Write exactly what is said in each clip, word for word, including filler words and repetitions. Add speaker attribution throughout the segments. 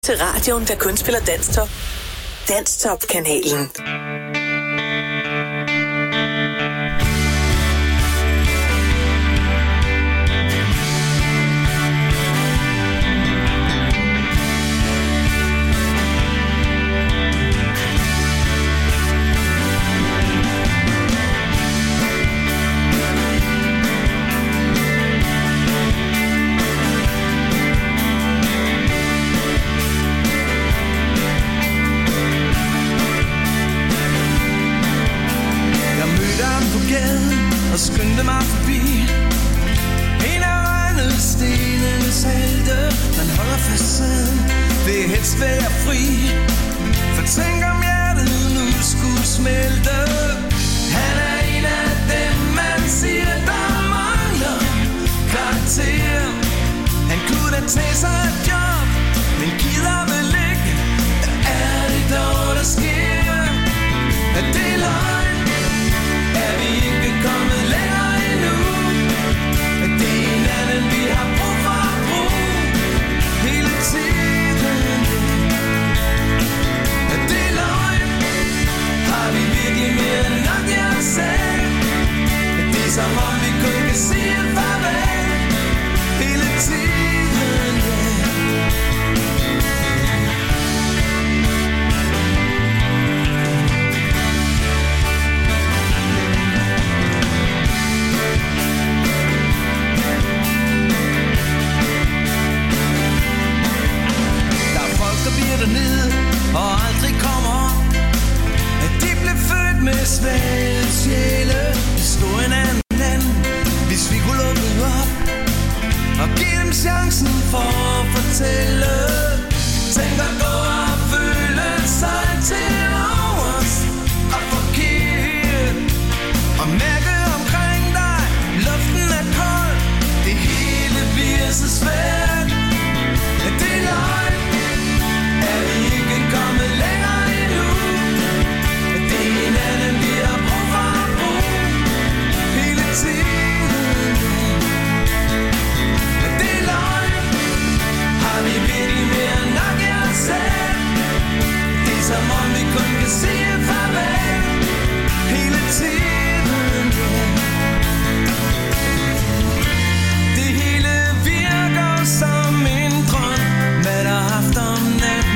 Speaker 1: Til radioen, der kun spiller Danstop. Danstop-kanalen.
Speaker 2: Og skyndte mig forbi en af regnestenens helte. Man holder facaden, vil helst være fri. For tænk om hjertet nu skulle smelte. Han er en af dem, man siger, der mangler karakter. Han kunne da tage sig et job, men gider vel ikke. Hvad er det dog, der sker? Er det løgn? Er vi ikke kommet længere endnu? Det er en anden, vi har brug for at bruge hele tiden. Er det løgn? Har vi virkelig mere end nok, jeg sagde? Det er som om vi kun kan sige farvel hele tiden, yeah. Dernede og aldrig kommer op. At de blev født med svage sjæle. Historien er en anden, hvis vi kunne lukke op og give dem chancen for at fortælle. Tænk at gå og føle sig til overs og forkert. Og mærke omkring dig, luften er kold. Det hele bliver så svært. Er det løgn? Er vi ikke kommet længere endnu? Det er en anden, vi har brug for at bruge hele tiden. Er det løgn? Har vi virkelig mere end nok, jeg sagde? Det er som om vi kun kan sige farvel hele tiden. Det hele virker som en drøm, hvad der har haft om natten.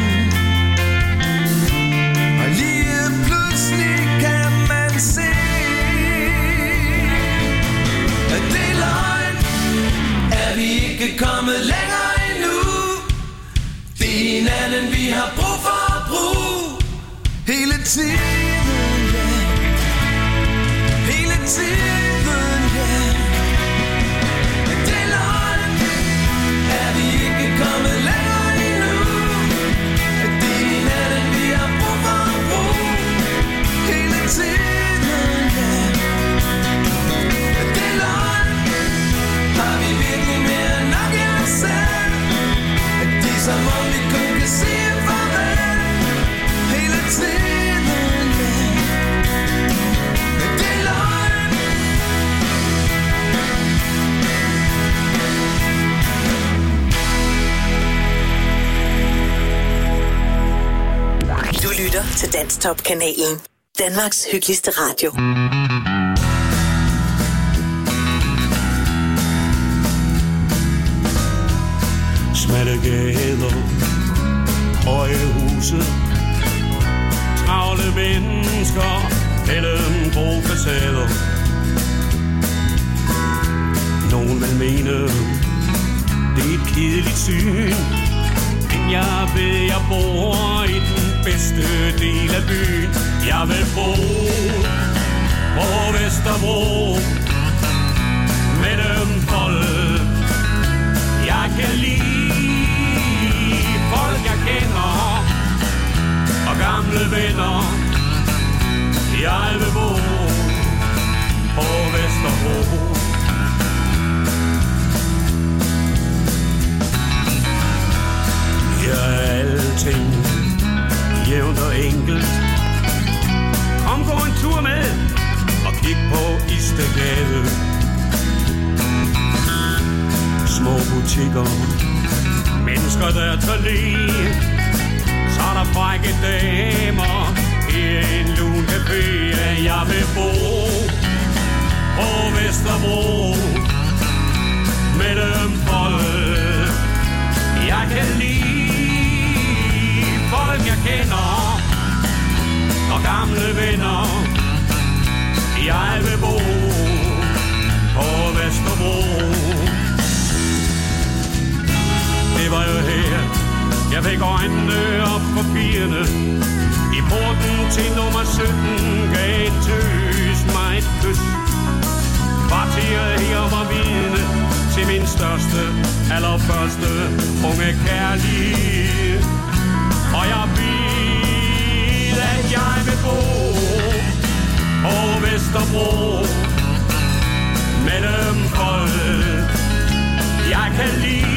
Speaker 2: Kommet længere endnu. Det er en anden, vi har brug for at bruge hele tiden, yeah. Hele tiden, yeah. Er det løgn? Er vi ikke kommet længere endnu? Det er en anden, vi har brug for at bruge hele tiden, yeah. Er det løgn? Har vi virkelig mere nok, jeg sagde? At det er som om vi kun kan sige farvel hele tiden, yeah. Er det løgn?
Speaker 1: Du lytter til Danstop-kanalen. Danmarks hyggeligste radio.
Speaker 3: Smalle gader, høje huse, travle mennesker mellem grå facader. Nogen vil mene, det er et kedeligt syn, men jeg ved, jeg bor i den bedste del af byen. Jeg vil bo på Vesterbro mellem folk, jeg kan lide. Folk jeg kender og gamle venner. Jeg vil bo på Vesterbro. Her er alting jævnt og enkelt. Kom, gå en tur med og kig på Istedgade. Små butikker, mennesker der tager lige Vesterbro mellem folk. Jeg kan lide folk jeg kender og gamle venner. Jeg vil bo på Vesterbro. Det var jo her jeg fik øjnene op for pigerne. I porten til nummer sytten gav en tøs mig et kys. Kvarteret her var vidne til min største, allerførste unge kærlighed. Og jeg vil, at jeg vil bo på Vesterbro mellem folk. Jeg kan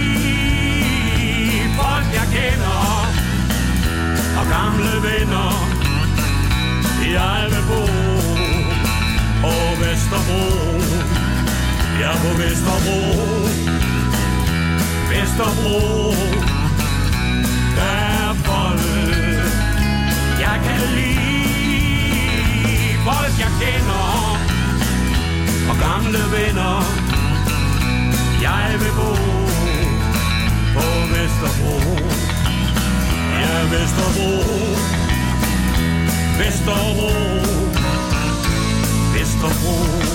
Speaker 3: lide folk jeg kender og gamle venner. Jeg vil bo på Vesterbro. Jeg er på Vesterbro. Vesterbro. Der er folk jeg kan lide. Folk jeg kender og gamle venner. Jeg vil bo på Vesterbro. Ja, Vesterbro. Vesterbro. Vesterbro.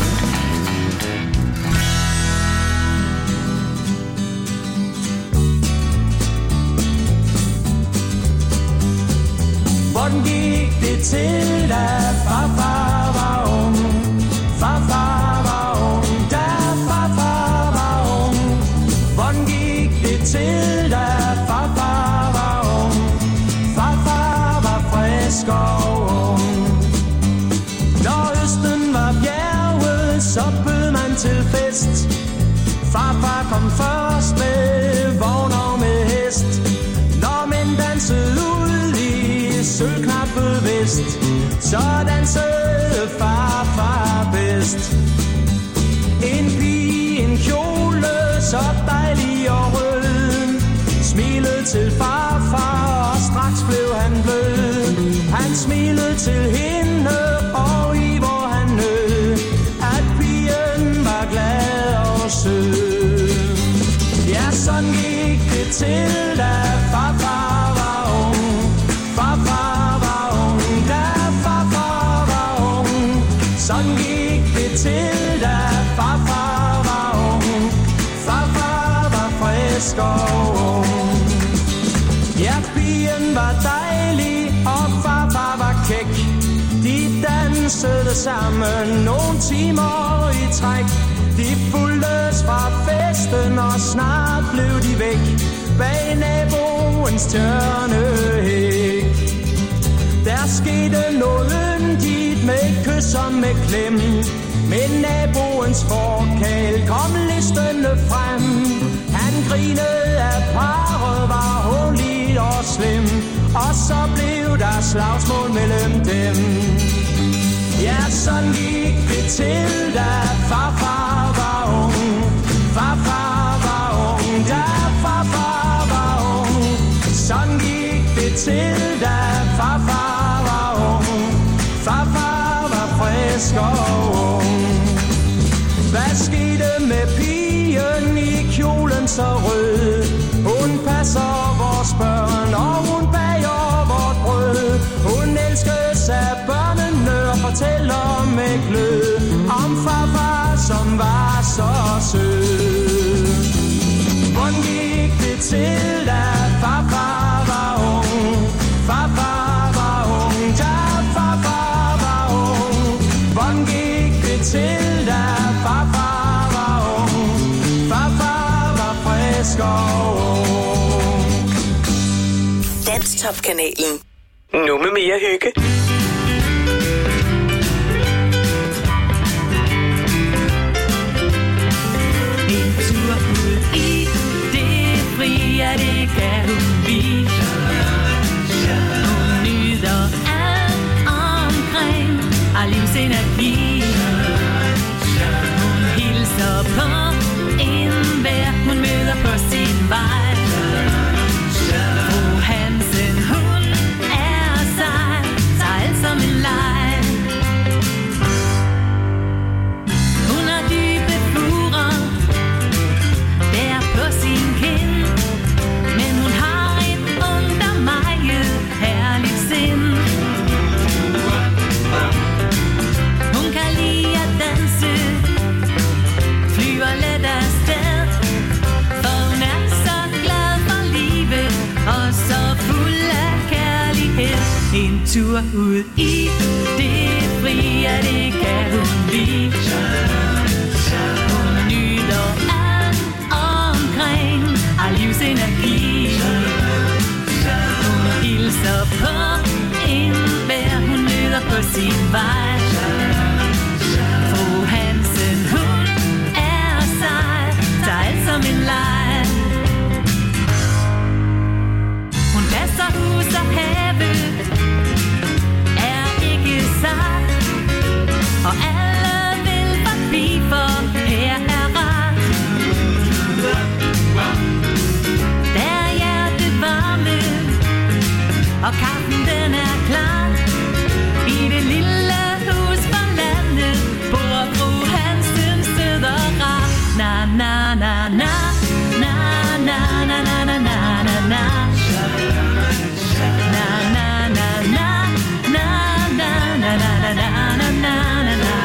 Speaker 4: Hvordan gik det til, da farfar var ung? Farfar var ung, da farfar var ung. Hvordan gik det til, da farfar var ung? Farfar var frisk og ung. Når østen var bjerget, så bød man til fest. Farfar kom først med vogn og med hest. Når mænd dansede ud i sølvknappet vest, så dansede farfar bedst. En pige, en kjole, så dejlig og rød, smilede til farfar, og straks blev han blød. Han smilede til hende, og i hvor han nød, at pigen var glad og sød. Ja, sådan gik det til, da farfar var ung. Farfar var ung, da farfar var ung. Sådan gik det til, da farfar var ung. Farfar var frisk og ung. Ja, pigen var dejlig, og farfar var kæk. De dansede sammen nogle timer i træk. De fulgtes fra festen, og snart blev de væk bag naboens tjørnehæk. Der skete noget yndigt med et kys og med klem. Men naboens forkæl kom listende frem. Han grinede af parret var hånligt og slem, og så blev der slagsmål mellem dem. Ja, sådan gik det til, da farfar var ung. Farfar var ung, da farfar var ung. Sådan gik det til, da farfar var ung. Farfar var frisk og ung. Hvad skete med pigen i kjolen så rød? Hun passer vores børn, og hun bager vort brød. Hun elskes af børnene og fortæller med glød om farfar, som var så sød. Hvordan gik det til, da farfar var ung? Farfar var ung, da farfar var ung. Hvordan gik det til, da farfar var ung? Farfar var frisk og ung.
Speaker 1: Danstop-kanalen. Nu med mere hygge.
Speaker 5: En tur ud i det fri, ja, det kan hun lide. Hun nyder alt omkring af livsenergi. Hun hilser på enhver, hun møder på sin vej. Fru Hansen, hun er sej, tager alt som en leg. Hun har dybe En tur ud i det frie, det kan hun lide. Hun nyder alt omkring al livsenergi. Hun hilser på enhver, hun møder på sin vej. Fru Hansen, hun er sej, tager alt som en leg. Hun passer hus og have, er ikke sej, og alle vil forbi, for her er ret. Der er hjertet varme, og kaffen den er klar. I det lille hus på landet bor fru Hansen sød og rar. Na na na na na na na na na na na na. Na na na na na na na na na na na na.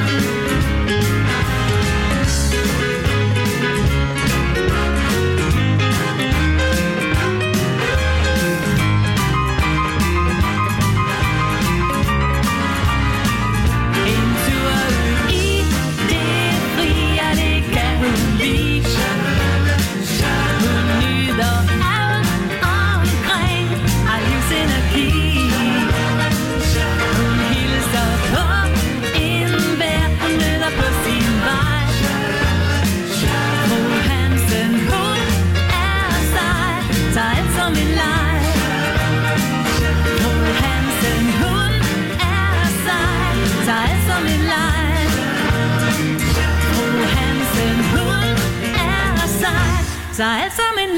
Speaker 5: Så alt som en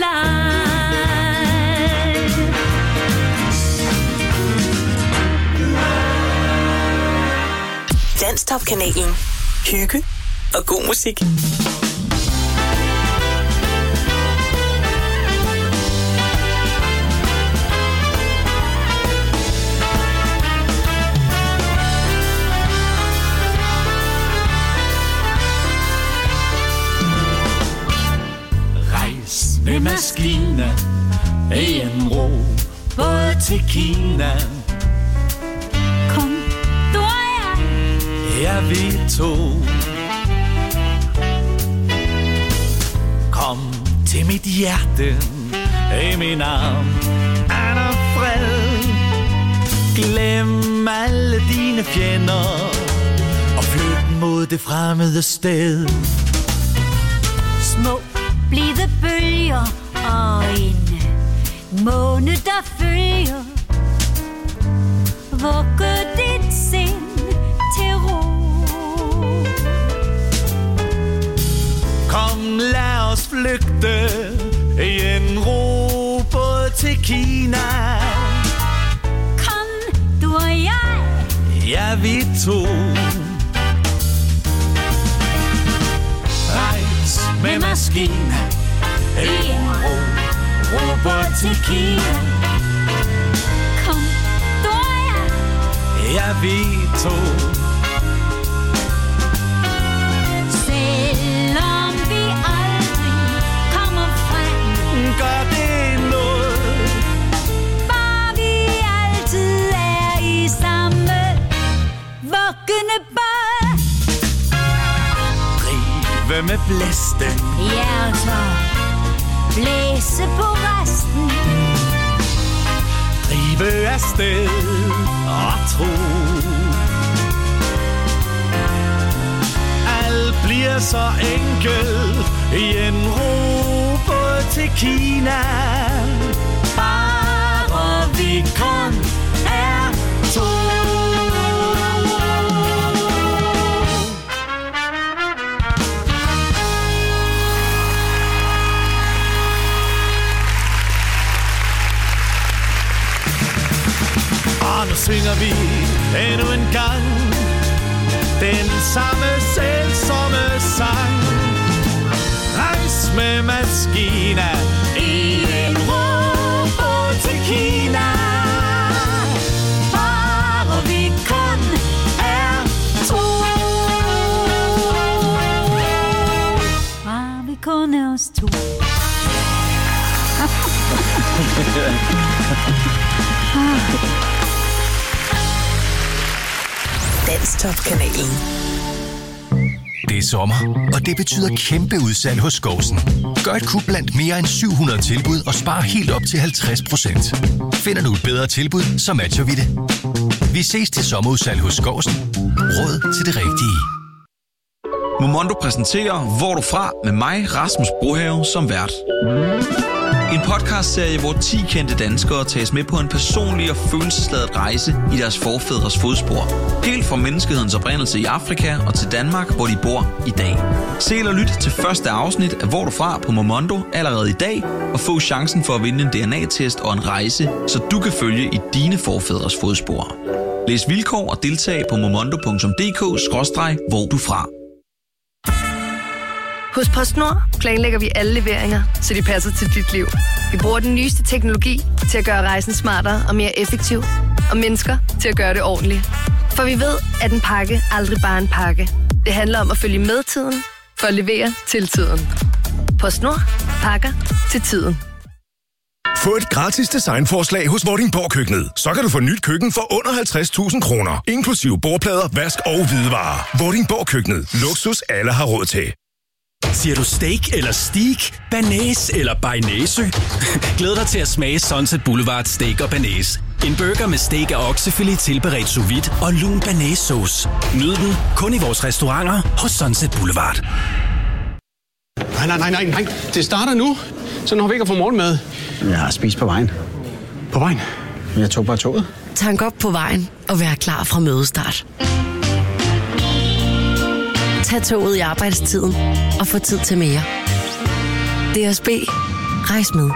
Speaker 5: leg.
Speaker 1: Danstop-kanalen. Hygge og god musik.
Speaker 2: Med maskiner i en ro både til Kina.
Speaker 5: Kom, du og jeg.
Speaker 2: Ja, vi to. Kom til mit hjerte, i min arm, Anna Fred. Glem alle dine fjender og flyt mod det fremmede sted.
Speaker 5: Små blide bølger og en måne, der følger. Vugge dit sind til ro.
Speaker 2: Kom, lad os flygte i en robåd til Kina.
Speaker 5: Kom, du og jeg.
Speaker 2: Ja, vi to. Rejs med maskiner i en ro, robåd til Kina.
Speaker 5: Kom, du og jeg.
Speaker 2: Ja, vi to.
Speaker 5: Selvom vi aldrig kommer frem,
Speaker 2: gør det noget.
Speaker 5: bare vi altid er i samme vuggende båd.
Speaker 2: Drive med blæsten,
Speaker 5: Hjerter blæse på resten.
Speaker 2: drive afsted og tro. Alt bliver så enkelt i en robåd til Kina. Bare vi kun er to. Og nu synger vi endnu en gang den samme selvsomme sang. Rejs med maskiner i en robåd til Kina. Bare vi kun er to.
Speaker 5: Bare vi kun er os to.
Speaker 1: Danstop-kanalen.
Speaker 6: Det er sommer, og det betyder kæmpe udsalg hos Skovsen. Gør et kub blandt mere end syv hundrede tilbud og spar helt op til halvtreds procent. Finder du et bedre tilbud, så matcher vi det. Vi ses til sommerudsalg hos Skovsen. Råd til det rigtige.
Speaker 7: Momondo præsenterer Hvor du fra med mig, Rasmus Brohave, som vært. En podcastserie, hvor ti kendte danskere tages med på en personlig og følelsesladet rejse i deres forfædres fodspor. Helt fra menneskehedens oprindelse i Afrika og til Danmark, hvor de bor i dag. Se eller lyt til første afsnit af Hvor du fra på Momondo allerede i dag, og få chancen for at vinde en D N A-test og en rejse, så du kan følge i dine forfædres fodspor. Læs vilkår og deltag på momondo punktum d k skråstreg hvor du fra.
Speaker 8: Hos PostNord planlægger vi alle leveringer, så de passer til dit liv. Vi bruger den nyeste teknologi til at gøre rejsen smartere og mere effektiv, og mennesker til at gøre det ordentligt. For vi ved, at en pakke aldrig bare er en pakke. Det handler om at følge med tiden, for at levere til tiden. PostNord. Pakker til tiden.
Speaker 9: Få et gratis designforslag hos Vordingborg Køkkenet. Så kan du få nyt køkken for under halvtreds tusind kroner. Inklusive bordplader, vask og hvidevarer. Vordingborg Køkkenet. Luksus alle har råd til.
Speaker 10: Siger du steak eller steak, banæs eller bearnaise? Glæd dig til at smage Sunset Boulevard Steak og Banæs. En burger med steak og oksefilet tilberedt sous vide og lun banæssauce. Nyd den kun i vores restauranter hos Sunset Boulevard.
Speaker 11: Nej, nej, nej, nej, nej. Det starter nu. Så når vi ikke har fået morgenmad.
Speaker 12: Jeg har spist på vejen.
Speaker 11: På vejen?
Speaker 12: Jeg tog bare toget.
Speaker 13: Tank op på vejen og vær klar fra mødestart. Tag toget i arbejdstiden og få tid til mere. D S B. Rejs med.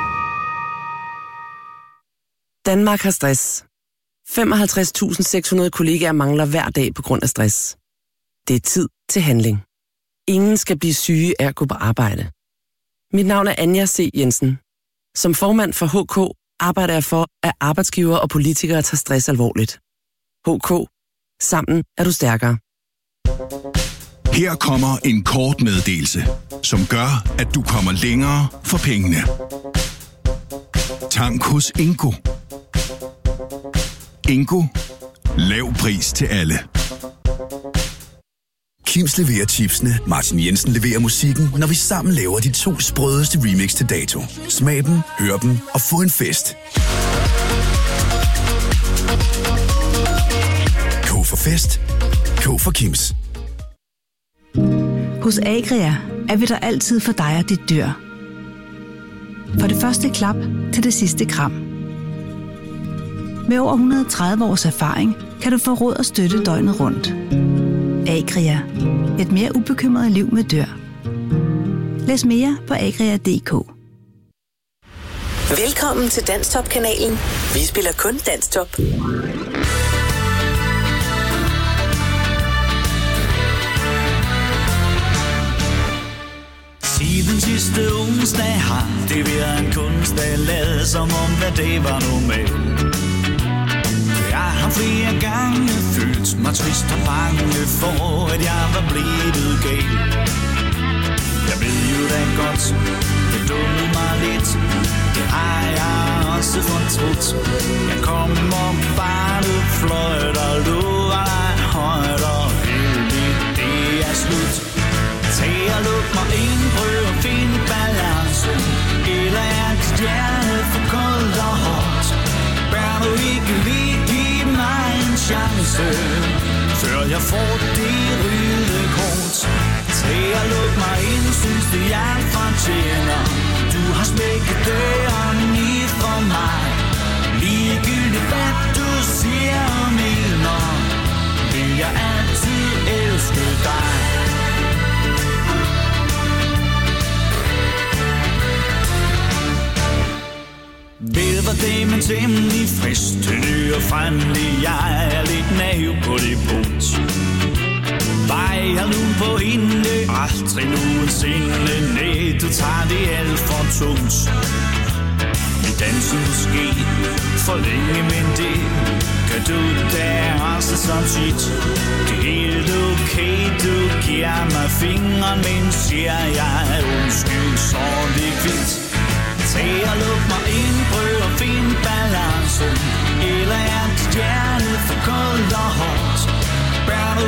Speaker 14: Danmark har stress. femoghalvtreds tusind seks hundrede kollegaer mangler hver dag på grund af stress. Det er tid til handling. Ingen skal blive syge af at gå på arbejde. Mit navn er Anja C. Jensen. Som formand for H K arbejder jeg for, at arbejdsgivere og politikere tager stress alvorligt. H K. Sammen er du stærkere.
Speaker 15: Her kommer en kort meddelelse, som gør, at du kommer længere for pengene. Tank hos Ingo. Ingo. Lav pris til alle.
Speaker 16: Kims leverer chipsene, Martin Jensen leverer musikken, når vi sammen laver de to sprødeste remix til dato. Smag dem, hør dem og få en fest. K for fest. K for Kims.
Speaker 17: Hos Agria er vi der altid for dig og dit dyr. For det første klap til det sidste kram. Med over et hundrede og tredive års erfaring kan du få råd og støtte døgnet rundt. Agria. Et mere ubekymret liv med dyr. Læs mere på agria punktum d k.
Speaker 1: Velkommen til Danstop-kanalen. Vi spiller kun Danstop.
Speaker 2: Siden sidste onsdag har det været en kunstdag, lavet som om hvad det var normalt. Jeg har flere gange følt mig trist og bange for, at jeg var blevet gal. Jeg ved jo da godt, det dummede mig lidt. Det har jeg også fortrudt. Jeg kommer bare fløjt og lover dig højt og heldigt, det er slut. Tag og luk mig ind, prøv at finde balancen. Eller er dit hjerte for koldt og hårdt? Bør du ikke lige give mig en chance, før jeg får det røde kort? Tag og luk mig ind, synes det jeg fortjener. Du har smækket døren i for mig. Ligegyldigt hvad du siger og mener, vil jeg altid elske dig. Ved hvad det men temmelig frisk, ny og fremmelig. Jeg er lidt naiv på det punkt. Vejer nu på hende, aldrig nogensinde. Nej, du tager det alt for tungt. Vi danser måske for længe, men det kan du da også så tit. Det er helt okay, du giver mig fingeren, men siger jeg undskyld, så det er kvidt. Tag og luk mig ind, prøv at finde balancen. Eller er dit hjerte for koldt og hårdt? Bør du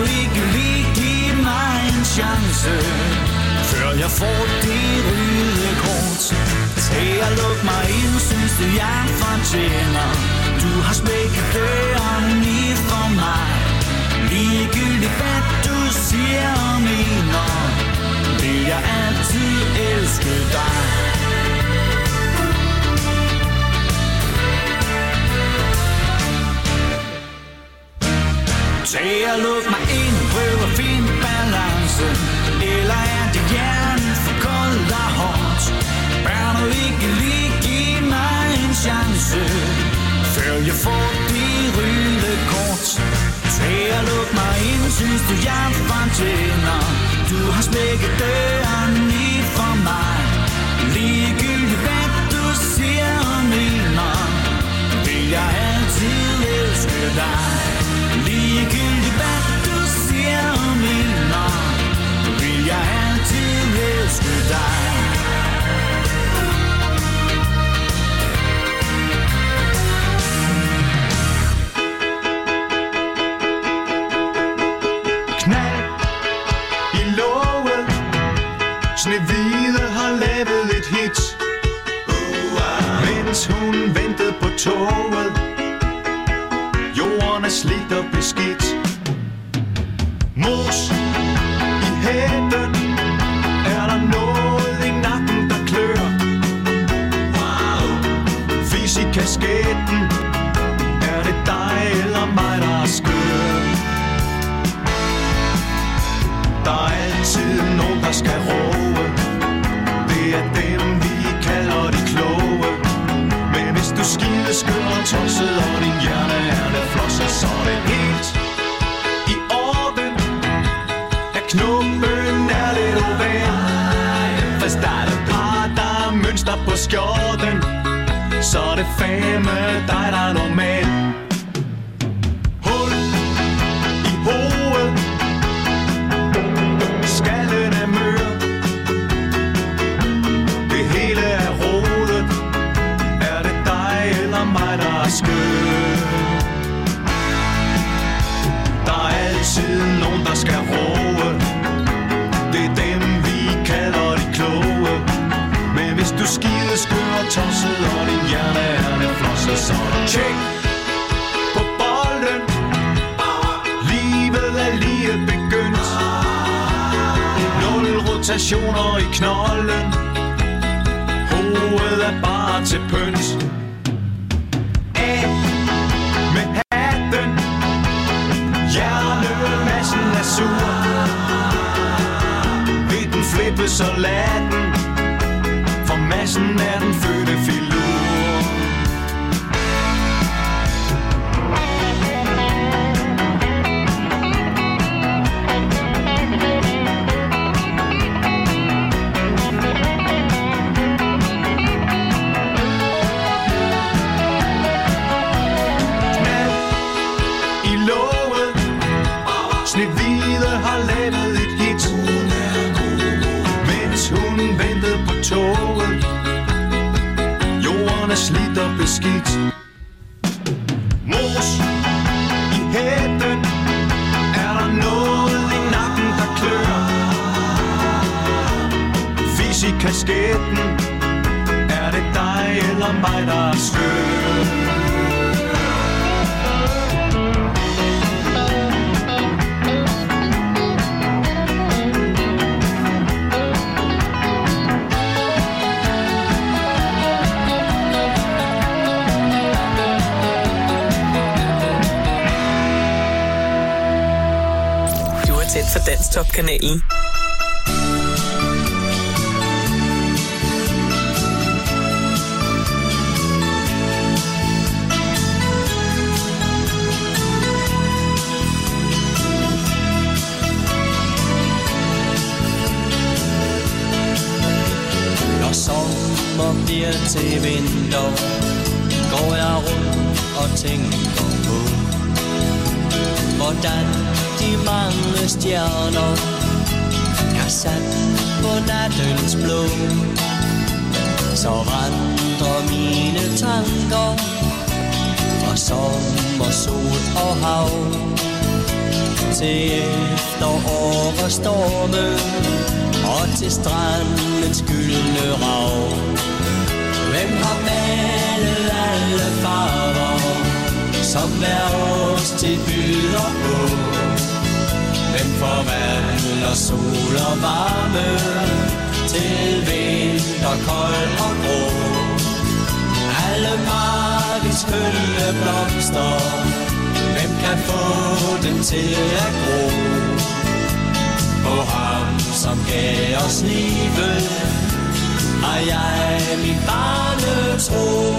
Speaker 2: chance, før jeg får det røde kort. Tag og luk mig ind, synes du jeg fortjener. Du har smækket døren lige for mig. Ligegyldigt hvad du siger og mener, vil jeg altid elske dig. Tag og luk mig ind, prøv at finde balance. Eller er det hjernen for koldt og hårdt? Bør du ikke lige give mig en chance, før jeg får det røde kort. Tag og luk mig ind, synes du jeg fortjener. Du har smækket døren lige for mig. Ligegyldigt hvad du siger og mener, vil jeg altid elske dig. Ligegyldigt hvad du siger og mener, vil jeg altid elske dig. Knald i låget, Snehvide har lavet et hit, mens hun ventede på toget. Jorden er slidt og beskidt. Mos i hætten, er der noget i nakken, der klør. Fis i kasketten, er det dig eller mig, der er skør. Der er altid nogen, der skal råbe. Det er dem, vi kalder de kloge. Men hvis du skide skør og tosset, og din hjerne er det flosset, så er det helt i orden. At knoppen er lidt oval. Hvis der er et par, der er mønster på skjorten, så er det fandme dig, der er normal. Hul i hovedet, skallen er mør. Det hele er rodet. Er det dig eller mig, der er skør? Der er altid nogen, der skal råbe. Det er dem, vi kalder de kloge. Men hvis du skide skør og tosset, og din hjerne er det flosset, så er der tjek på bolden. Livet er lige begyndt. Nul rotationer i knolden. Hovedet er bare til pynt. Af med hatten. Hjernemassen er sur. Vil den flippe, så lad den. For massen er den fødte filur. Snehvide har lavet et hit, mens hun ventede på toget. Jorden er slidt og beskidt. Mos i hætten, er der noget i nakken, der klør. Fis i kasketten, er det dig eller mig, der er skør?
Speaker 1: Tændt for Danstop-kanalen.
Speaker 4: Når sommer bliver til vinter, går jeg rundt og tænker på, hvordan de mange stjerner er sat på nattens blå. Så vandrer mine tanker fra sommer, sol og hav til efterår og storme og til strandens gyldne rav. Hvem har malet alle farver, som hver årstid byder på? Hvem forvandler sol og varme til vinter, kold og grå? Alle markens kønne blomster, hvem kan få dem til at gro? På ham, som gav os livet, har jeg min barnetro.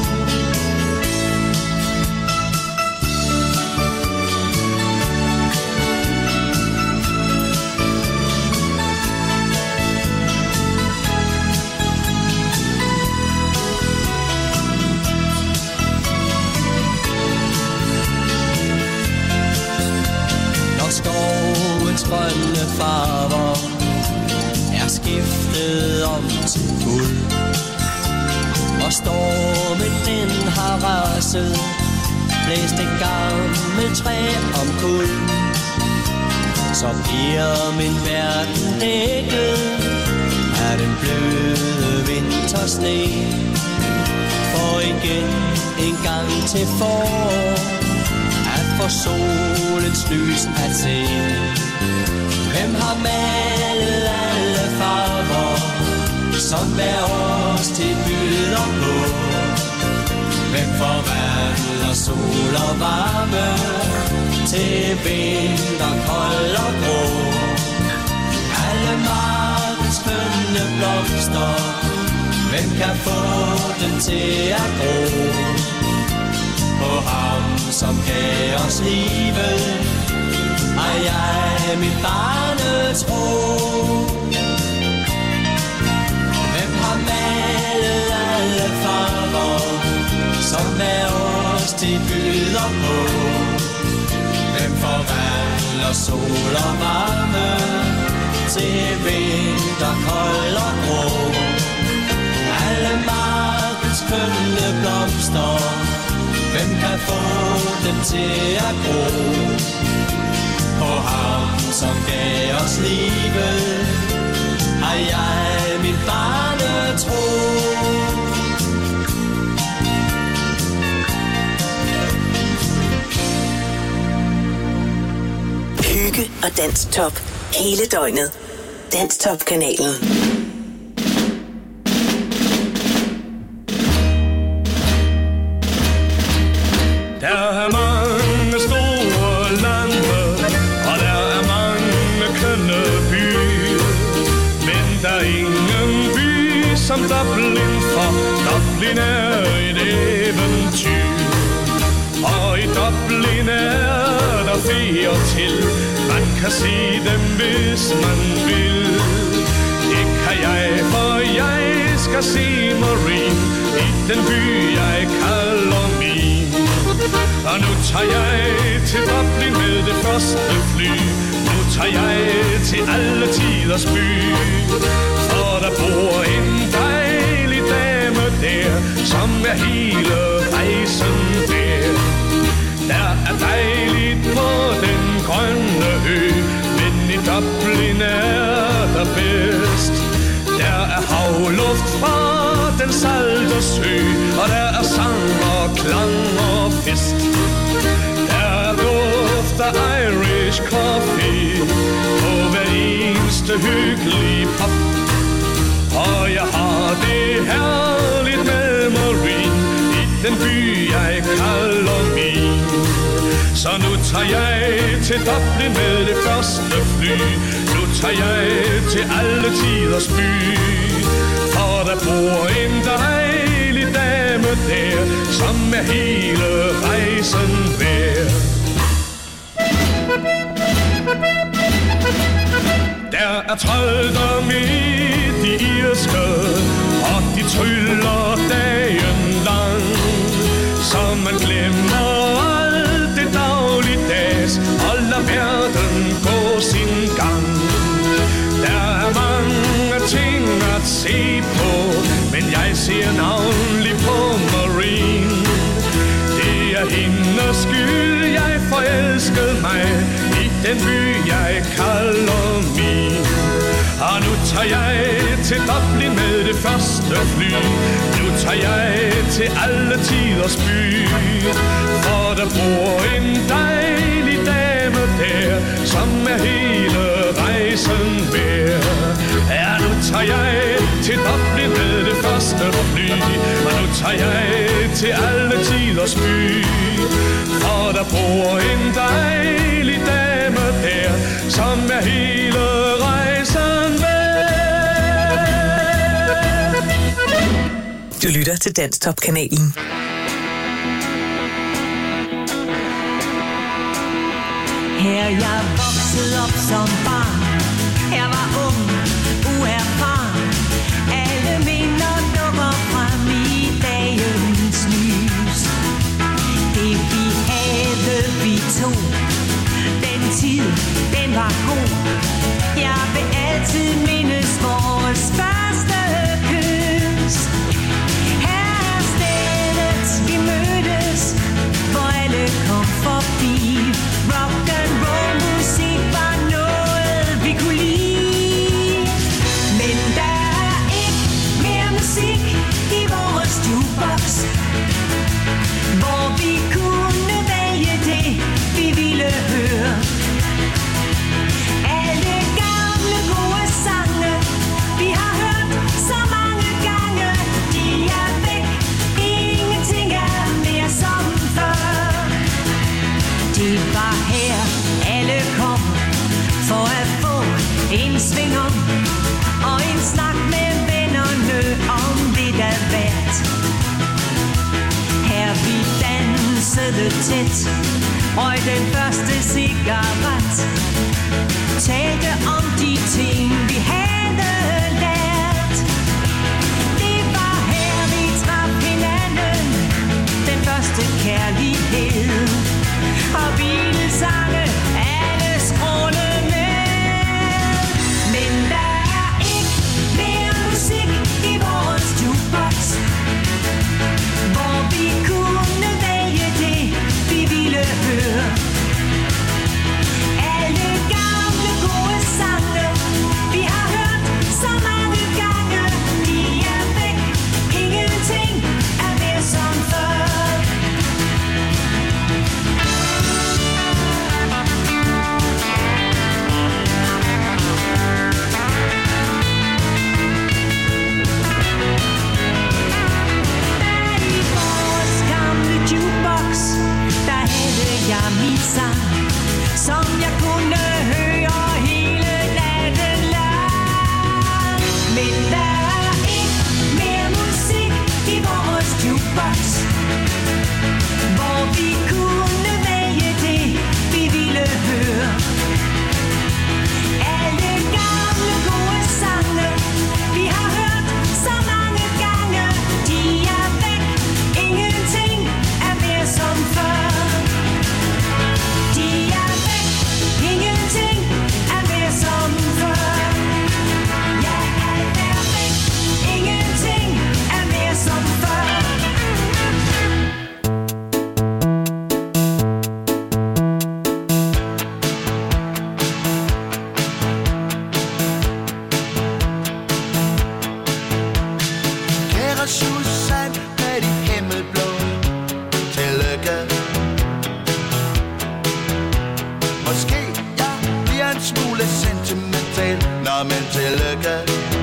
Speaker 4: Skovens grønne farver er skiftet om til guld, og stormen den har raset, blæst et gammelt træ om kul. Så bliver min verden dækket af den bløde vintersne, for igen en gang til forår for solens lys at se. Hvem har malet alle farver, som hver årstid byder på? Hvem forvandler sol og varme til vinter, kold og grå? Alle markens kønne blomster, hvem kan få dem til at gro? På ham, som gav os livet, har jeg mit barnetro. Hvem har malet alle farver, som hver årstid byder på? Hvem forvandler sol og varme til vinter, kold og grå? Alle markens kønne blomster, hvem kan få dem til at gro? På ham, som gav os livet, har jeg min barnetro.
Speaker 1: Hygge og Danstop hele døgnet. Danstop-kanalen.
Speaker 3: Der er mange store lande, og der er mange kønne byer, men der er ingen by som Dublin, for Dublin er et eventyr. Og i Dublin er der ferie til, man kan se dem hvis man vil. Det kan jeg, for jeg skal se Marine i den by jeg kalder min. Og nu tager jeg til Dublin med det første fly. Nu tager jeg til alle tiders by. For der bor en dejlig dame der, som er hele rejsen der. Der er dejligt på den grønne ø, men i Dublin er der bedst. Der er havluft fra den salte sø, og der er sang og klang og fest. Der er duft af Irish coffee på hver eneste hyggelige pop. Og jeg har det herligt med Marine i den by jeg kalder min. Så nu tager jeg til Dublin med det første fly. Nu tager jeg til alle tiders by. For der bor en dejlig dame der, som er hele rejsen værd. Der er trolddom i de irske, og de tryller dagen lang, så man glemmer alt det dagligdags og lader verden gå sin gang. Der er mange ting at se på, men jeg ser navnlig på Marine. Det er hendes skyld, jeg forelsket mig i den by, jeg kalder min. Og nu tager jeg til Dublin med det første fly. Nu tager jeg til alle tiders by. For der bor en dejlig dame der, som er hele rejsen værd. Ja, nu tager jeg til Dublin med det første fly. Og nu tager jeg til alle tiders by. For der bor en dejlig dame der, som er hele rejsen værd.
Speaker 1: Du lytter til Danstop-kanalen.
Speaker 5: Her jeg voksede op som barn. Jeg var ung, uerfaren. Alle minder dukker frem i dagens lys. Det vi havde, vi to. Den tid, den var god. Jeg vil altid mindes vores første kys. Her er stedet, vi mødtes, hvor alle kom forbi. Rock and roll musik var noget, vi kunne lide. Men der er ikke mere musik i vores jukebox, hvor vi kunne vælge det, vi ville høre. Alle gamle gode sange, vi har hørt så mange gange, de er væk. Ingenting er mere som før. Det var her, alle kom for at få en sving om og en snak med vennerne om det der vært. Her vi dansede tæt, røg den første cigaret, talte om de ting vi havde lært. Det var her vi traf hinanden, den første kærlighed. Og bilsange, alle skråle med. Men der er ikke mere musik i vores jukebox, hvor vi kunne vælge det, vi ville høre. Alle gamle gode sange, vi har hørt så mange gange, de er væk. Ingenting er mere som før. Der havde jeg min sang, som jeg kunne høre hele natten lang. Men der er ikke mere musik i vores jukebox, hvor vi kunne vælge det, vi ville høre. Alle gamle gode sange, vi har hørt så mange gange, de er væk. Ingenting er mere som før. De er væk. Ingenting er mere som før. Ja, alt er væk. Ingenting er mere som før.
Speaker 2: Kære Susan med dit himmelblå, tillykke. Måske jeg bliver en smule sentimental, nå men tillykke.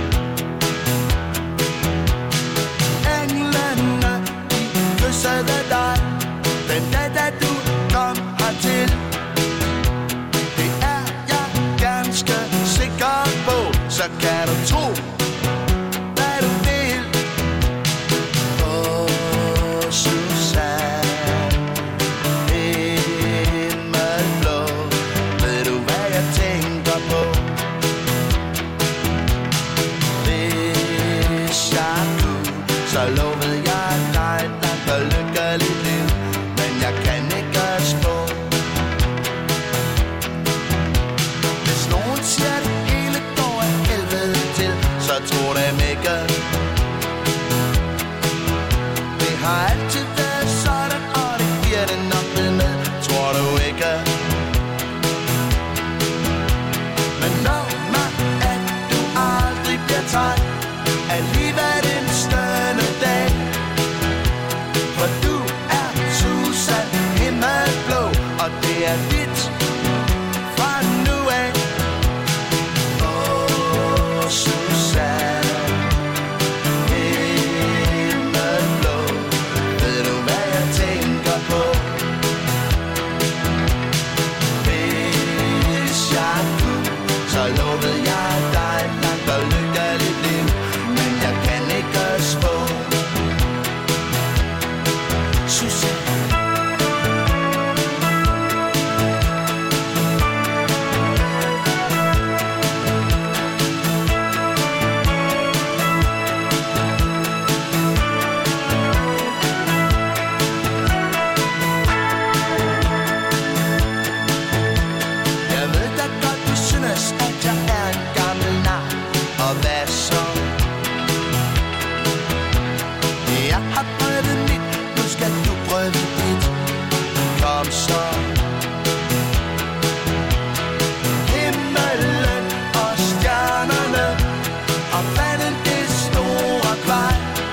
Speaker 2: Englene, de kyssede dig den dag, da du kom hertil. Det er jeg ganske sikker på, så kan du tro, hvad du vil. Åh, Susan, himmelblå, ved du hvad jeg tænker på? Hvis jeg kunne, så lovede jeg dig et langt og lykkeligt liv, men jeg kan ikke spå. Hvis nogen siger det hele går af helvede dit fra nu af. Åh, Susanne, himmelblå, ved du hvad jeg tænker på? Hvis jeg kunne, så lovede jeg dig et langt og lykkeligt liv, men jeg kan ikke spå. Susanne. Jeg ved da godt, du synes, at jeg er en gammel nar, og hvad så? Jeg har prøvet mit, nu skal du prøve dit. Kom så. Himmelen og stjernerne og vandet, det store kvej,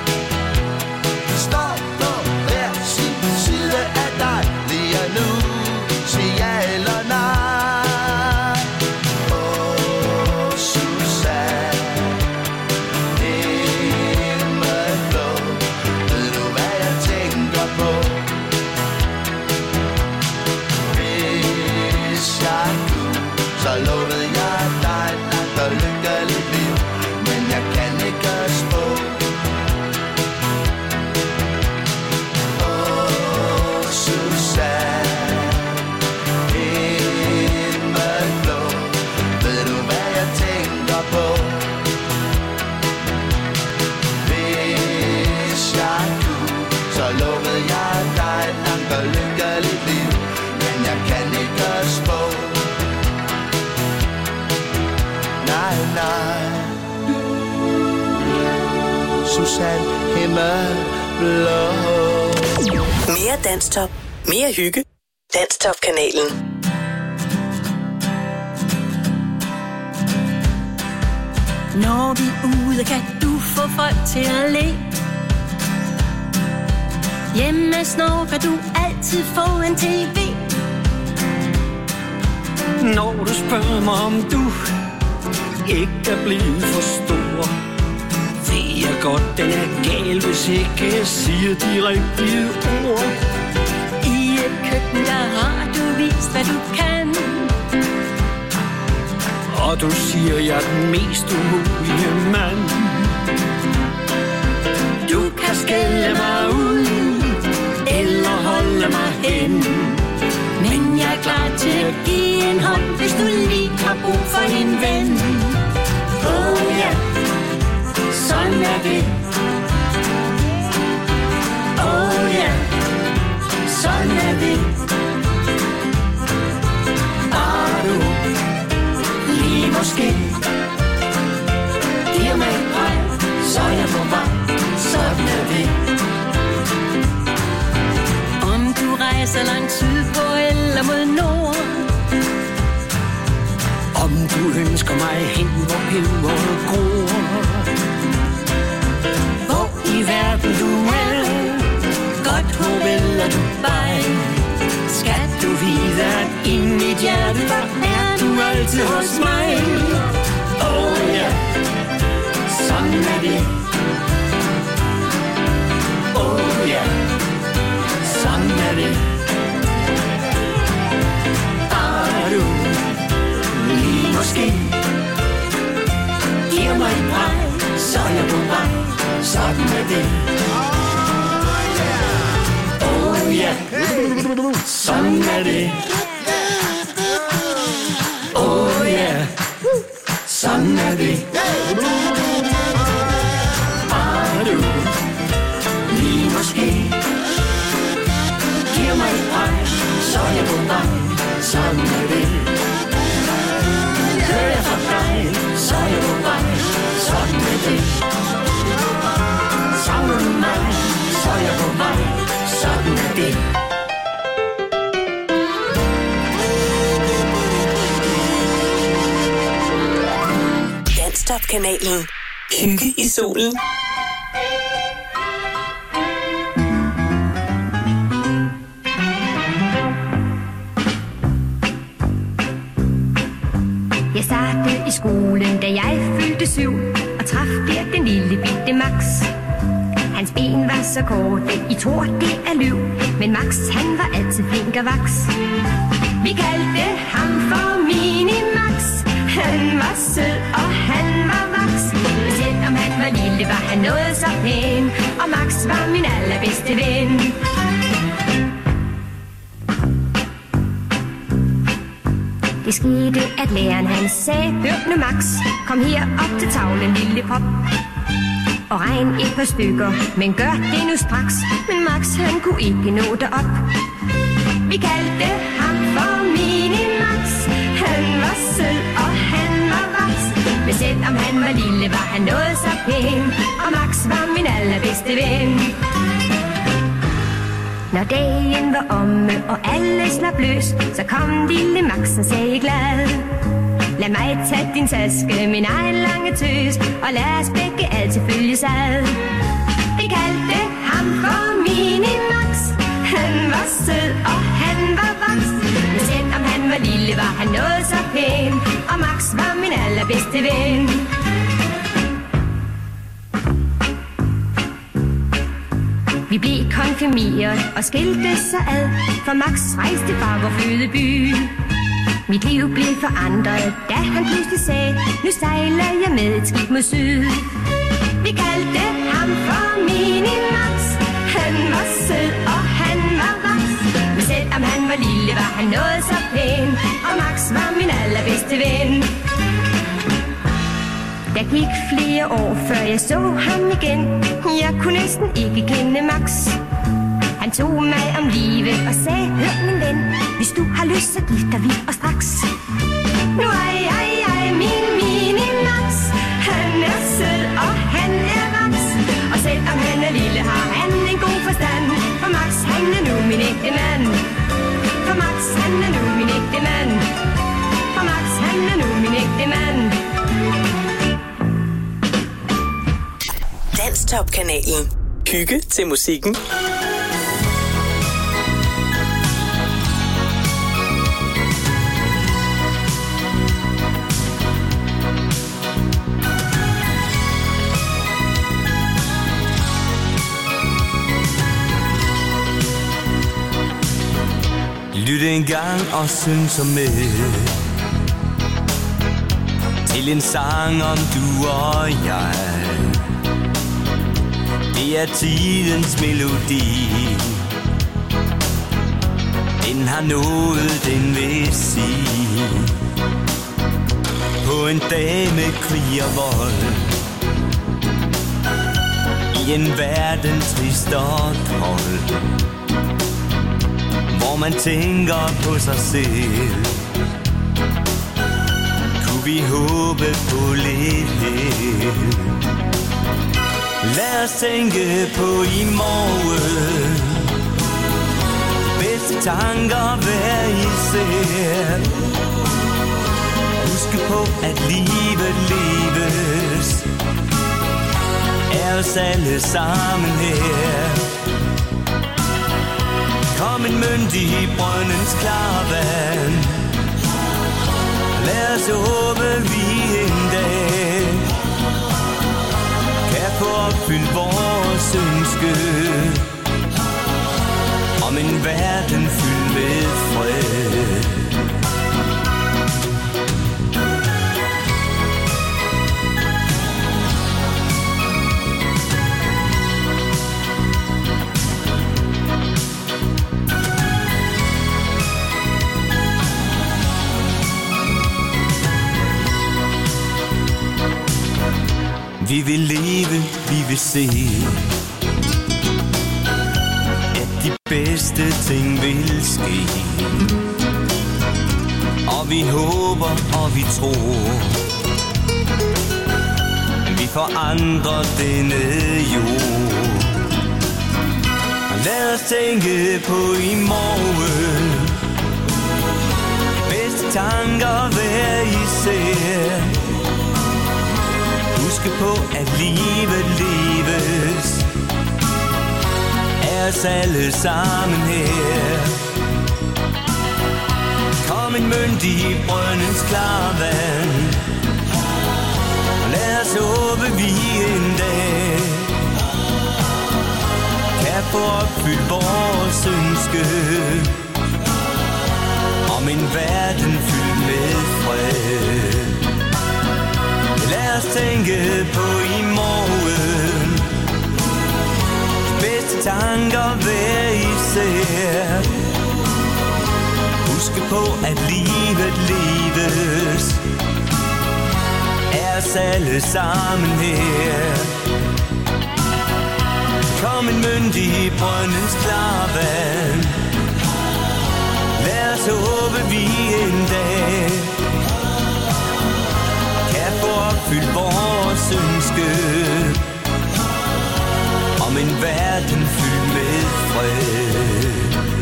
Speaker 2: står på hver sin side af dig. Lige nu, sig ja eller nej. Åh, Susanne, himmelblå, ved du hvad jeg tænker på? Hvis jeg kunne, så lovede jeg dig et langt og lykkeligt liv, men jeg kan ikke spå. Åh, Susanne, himmelblå, ved du hvad jeg tænker på? Hvis jeg kunne, så lovede jeg dig et langt og lykkeligt liv, men jeg kan ikke spå. Nej, nej. Susanne, himmelblå.
Speaker 1: Mere Danstop. Mere hygge. Danstop-kanalen.
Speaker 5: Når vi er ude, kan du få folk til at le. Hjemme snorker du altid få en tv.
Speaker 3: Når du spørger mig, om du ikke er blevet for stor, ved jeg godt, den er gal, hvis ikke jeg siger de rigtige ord.
Speaker 5: I et køkken, der har du vist, hvad du kan.
Speaker 3: Og du siger, jeg er den mest umulige mand.
Speaker 5: Du kan skælde mig ud, eller holde mig hen, men jeg er klar til at give en hånd, hvis du lige har brug for en ven. Oh ja, sådan er det. Oh ja, sådan er det. Bare du lige måske giver mig et pej, så er jeg på vej. Sådan er det. Om du rejser langt sydpå eller mod nord,
Speaker 3: Om du ønsker mig hen, hvor peberet gror,
Speaker 5: hvor i verden du er, godt hovedet du bag, skal du vide, at i mit hjerte, der er du altid hos mig. Oh ja, sådan er det. Oh ja, sådan er det. Bare du lige måske giver mig et drej, så er jeg på vej. Sådan er det. Oh ja, sådan er det. Oh ja, sådan er det. Bare du lige måske giver mig et drej, så er jeg på vej. Sådan er det. Hører jeg fra dig, så er jeg på vej. Sådan er det. Savner du mig, så er jeg på vej. Sådan er det.
Speaker 1: Danstop-kanalen. Hygge i solen.
Speaker 18: skolen, da jeg fyldte syv, og traf der den lille bitte Max. Hans ben var så korte, I tror det er lyv, men Max han var altid flink og vaks. Vi kaldte ham for Mini-Max. Han var sød, og han var vaks. Men selvom han var lille, var han noget så pæn, og Max var min allerbedste ven. Det skete, at læreren han sagde, hør nu Max, kom her op til tavlen, lille pop, og regn et par stykker, men gør det nu straks. Men Max han kunne ikke nå derop. Vi kaldte ham for Mini-Max. Han var sød, og han var vaks. Men selvom han var lille, var han noget så pæn, og Max var min allerbedste ven. Når dagen var omme, og alle slap løs, så kom lille Max og sagde glad: lad mig tage din taske, min egen lange tøs, og lad os begge altid følges ad. Vi kaldte ham for Mini-Max. Han var sød, og han var vaks. Men selvom han var lille, var han noget så pæn, og Max var min allerbedste ven. Vi blev konfirmeret og skilte sig ad, for Max rejste fra vor fødeby. Mit liv blev forandret, da han pludselig sagde: nu sejler jeg med et skib mod syd. Vi kaldte ham for Mini-Max. Han var sød, og han var vaks. Men selvom han var lille, var han noget så pæn, og Max var min allerbedste ven. Der gik flere år, før jeg så ham igen. Jeg kunne næsten ikke kende Max. Han tog mig om livet og sagde: hør min ven, hvis du har lyst, så gifter vi os straks. Nu er jeg, jeg min Mini-Max. Han er sød, og han er vaks. Og selvom han er lille, har han en god forstand. For Max, han er nu min ægte mand. For Max, han er nu min ægte mand. For Max, han er nu min ægte mand.
Speaker 1: Danstop-kanalen. Hygge til musikken.
Speaker 2: Lyt en gang og syng så med til en sang om du og jeg. Det er tidens melodi. Den har nået den vil sige. På en dag med krig og vold, i en verden trist og kold, hvor man tænker på sig selv, kunne vi håbe på lidt held. Lad os tænke på i morgen, bedste tanker hver især. Husk på at livet leves, er os alle sammen her. Kom en myndig i brøndens klare vand, lad os håbe vi en dag kan få opfyldt vores ønske om en verden fyldt med fred. Vi vil leve, vi vil se, at de bedste ting vil ske. Og vi håber, og vi tror, vi forandrer denne jord. Lad os tænke på i morgen, bedste tanker hver især. Husk på at livet leves, er os alle sammen her. Kom en myndig i brøndens klare vand, os håbe, vi en dag kan få opfyldt vores ønske om en verden fyldt med fred. Lad os tænke på i morgen, de bedste tanker hver især. Husk på, at livet leves er os alle sammen her. Kom en myndig i brøndens klarvand. Lad os håbe, vi en dag kan få opfyldt vores ønske om en verden fyldt med fred.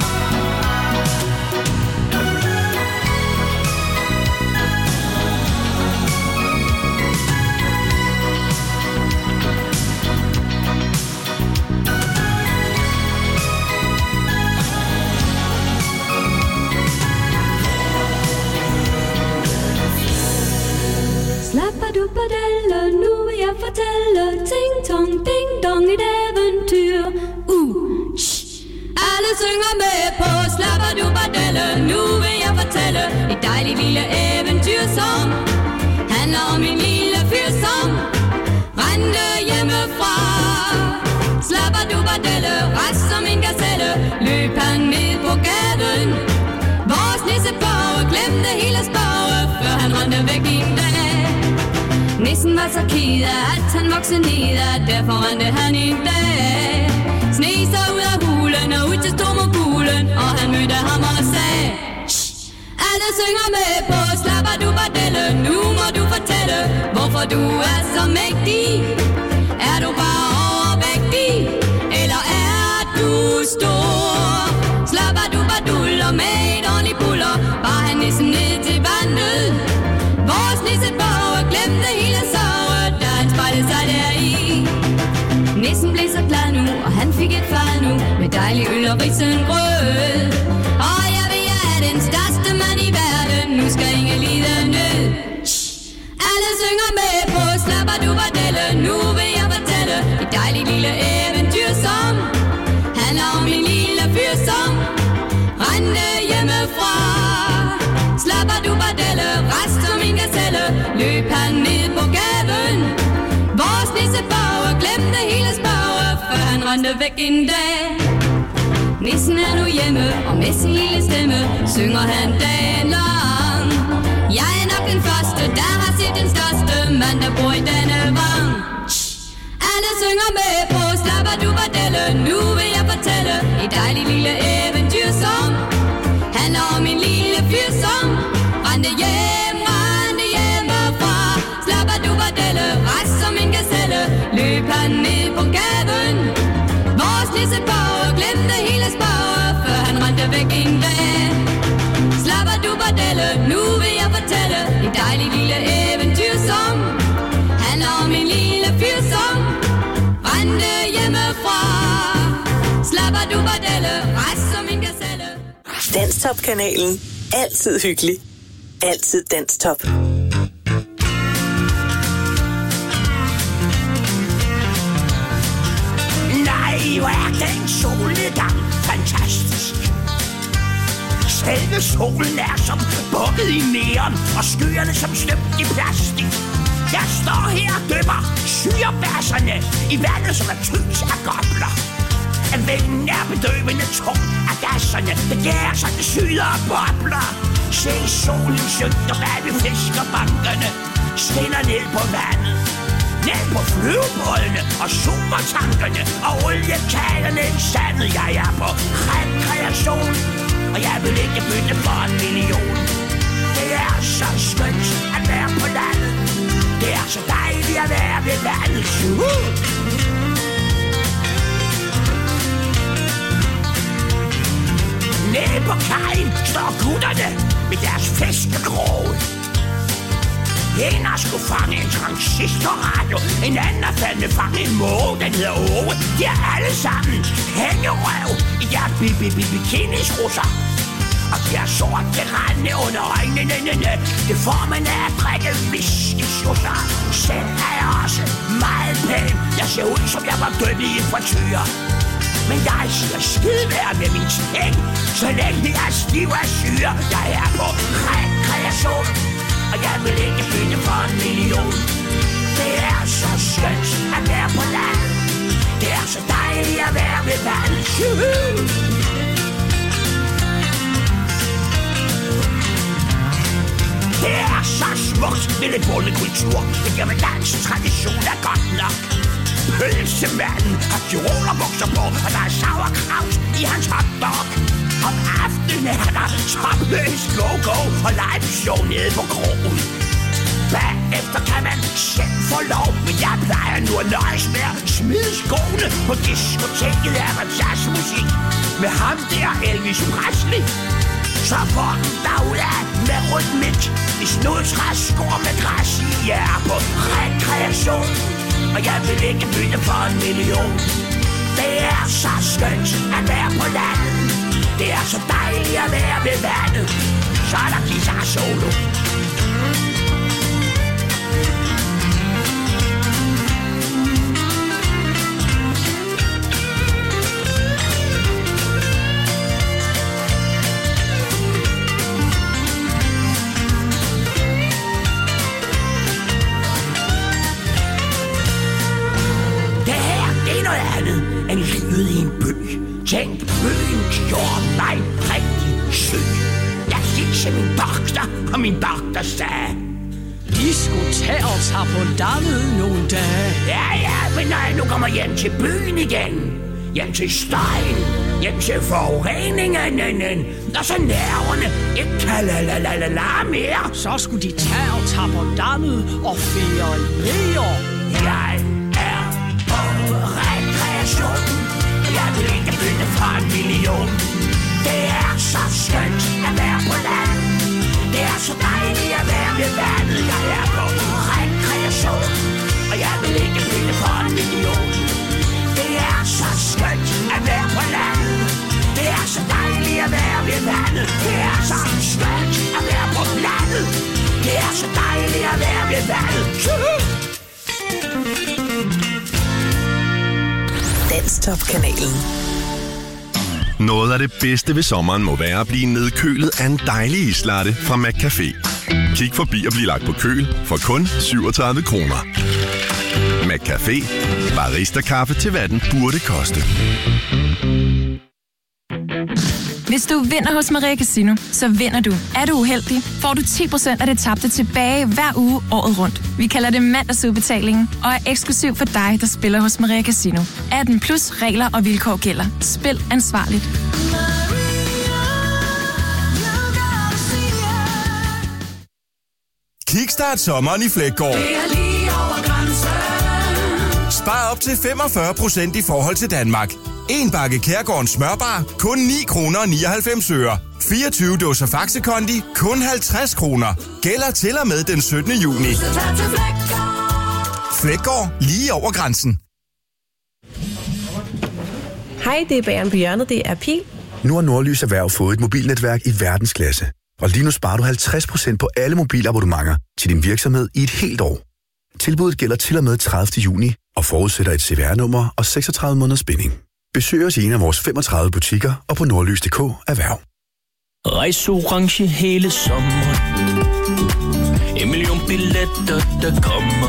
Speaker 19: Slappaduppadelle, nu vil jeg fortælle ting, tong, ding, dong, et eventyr. Uh, shh. Alle synger med på slappaduppadelle, nu vil jeg fortælle et dejligt lille eventyr, som handler om en lille fyr, som rendte hjemmefra. Slappaduppadelle, rejste som en gazelle, løb han ned på gaden. Vores nissebage glemte hele spaget, før han rendte væk i en dag. Nissen var så ked af, at han voksede ned, og derfor rendte han en dag. Sne sig ud af hulen og ud til stormogulen, og han mødte ham og sagde: Shh, alle synger med på slappaduppadelle, nu må du fortælle, hvorfor du er så mægtig. Er du bare overvægtig, eller er du stor? Slappaduppadul og med et ordentligt buller, var han nissen ned til vandet. Vores nissebage glemte hele sorget, da han spejlede sig deri. Nissen blev så glad nu, og han fik et fad nu, med dejlig øl og risengrød. Og jeg ved, jeg er den største mand i verden, nu skal ingen lide nød. Shh. Alle synger med på slappaduppadelle, nu vil jeg fortælle et dejligt lille eventyr, som handler om en lille fyr, som rendte hjemmefra. Slappaduppadelle, rejste som en gazelle, løb han ned på gaden. Vores nissebage glemte hele spaget, før han rendte væk en dag. Nissen er nu hjemme, og med sin lille stemme synger han dagen lang. Jeg er nok den første, der har set den største mand, der bor i denne vang. Alle synger med på slappaduppadelle, nu vil jeg fortælle et dejligt lille eventyr, som handler om en lille fyr, som rendte hjem, rendte hjemmefra. Slappaduppadelle, rejste som en gazelle, løb han ned på gaden. Vores nissebage glemte hele spaget, før han rendte væk en dag. Slappaduppadelle, nu vil jeg fortælle et dejligt lille eventyr, som handler om en lille fyr, som rendte hjemmefra. Slappaduppadelle, rejste som en gazelle.
Speaker 1: Danstop-kanalen. Altid hyggelig. Altid Danstop.
Speaker 20: Nej, hvor er den solnedgang fantastisk. Selve solen er som bukket i neon, og skyerne som støbt i plastik. Jeg står her og døber syrebasserne i vandet, som er tykt af gobler. Vinden er bedøvende tung af gasserne, begærer sig det syder og bobler. Se solen synker bag ved fiskerbankerne, skinner ned på vandet, ned på flyvebådene og supertankerne og oliekagerne i sandet. Jeg er på rekreation, og jeg vil ikke bytte for en million. Det er så skønt at være på landet, det er så dejligt at være ved vandet. uh! Nede på kajen står gutterne med deres fiskegrove. En har skulle fange en transistorradio, en anden har fandme fange en måge, den hedder Ove. De er alle sammen hængerøv i deres bi-bi-bi-bikinisrusser. Og de har sort til rande under øjnene. Det får man af at drikke whisky, sjusser. Selv er jeg også meget pæn. Jeg ser ud som jeg var død i en frityre. Men jeg siger skidevær med min ting. Så længe jeg er stiv af syre. Jeg er på rekreation, og jeg vil ikke bytte for en million. Det er så skønt at være på land. Det er så dejligt at være ved vand. Det er så smukt med lidt bondekultur. Det giver med dansk tradition er godt nok. Pølsemanden har tyrolerbukser på, og der er sauerkraut i hans hotdog. Om aftenen er der topløs go-go og live show nede på krogen. Bagefter kan man selv få lov, men jeg plejer nu at nøjes med at smide skoene. På diskoteket er der jazzmusik med ham der Elvis Presley. Så får den derudad med rytmik i snudtræskår med græs i. Jeg er på rekreation, og jeg vil ikke bytte for en million. Det er så skønt at være på landet. Det er så dejligt at være ved vandet. Så er der guitar solo. End livet i en by. Tænk, byen gjorde mig rigtig syg. Jeg gik til min doktor, og min doktor sagde,
Speaker 21: de skulle tage os her på landet nogle dage.
Speaker 20: Ja, ja, men når jeg nu kommer hjem til byen igen, hjem til støjen, hjem til forureningen, og så nerverne ikke kan la la la la la mere,
Speaker 21: så skulle de tage os her på landet og feriere.
Speaker 20: Jeg er på rekreation. Jeg vil ikke bytte for en million. Det er så skønt at være på land. Det er så dejligt at være ved vandet. Jeg er på rekreation, og jeg vil ikke bytte for en million. Det er så skønt at være på land. Det er så dejligt at være ved vandet. Det er så skønt at være på landet. Det er så dejligt at være ved vandet.
Speaker 1: Danstop-kanalen.
Speaker 9: Noget af det bedste ved sommeren må være at blive nedkølet af en dejlig islatte fra McCafé. Kig forbi og bliv lagt på køl for kun syvogtredive kroner. McCafé. Barista-kaffe til hvad den burde koste.
Speaker 22: Hvis du vinder hos Maria Casino, så vinder du. Er du uheldig, får du ti procent af det tabte tilbage hver uge året rundt. Vi kalder det mandagsudbetalingen og er eksklusiv for dig, der spiller hos Maria Casino. atten plus regler og vilkår gælder. Spil ansvarligt.
Speaker 23: Kickstart sommeren i Fleggaard.
Speaker 2: Det er lige over grænsen.
Speaker 23: Spar op til femogfyrre procent i forhold til Danmark. En bakke Kærgårdens smørbar, kun ni kroner og nioghalvfems øre. fireogtyve dåser Faxe Kondi, kun halvtreds kroner. Gælder til og med den syttende juni. Fleggaard, lige over grænsen.
Speaker 24: Hej, det er Bageren på hjørnet, det er Pil.
Speaker 16: Nu har Nordlys Erhverv fået et mobilnetværk i verdensklasse. Og lige nu sparer du halvtreds procent på alle mobilabonnementer til din virksomhed i et helt år. Tilbuddet gælder til og med tredivte juni og forudsætter et C V R-nummer og seksogtredive måneders binding. Besøg os i en af vores femogtredive butikker og på nordlys punktum d k erhverv.
Speaker 3: Rejs orange hele sommeren. En million billetter, der kommer.